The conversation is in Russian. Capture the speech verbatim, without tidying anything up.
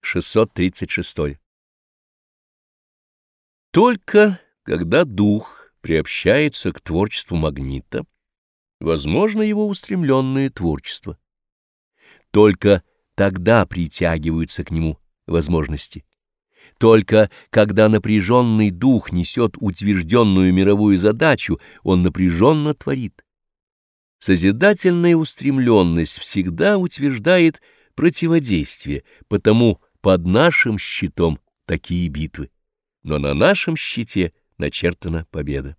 шестьсот тридцать шесть. Только когда дух приобщается к творчеству магнита, возможно его устремленное творчество. Только тогда притягиваются к нему возможности. Только когда напряженный дух несет утвержденную мировую задачу, он напряженно творит. Созидательная устремленность всегда утверждает противодействие, потому под нашим щитом такие битвы, но на нашем щите начертана победа.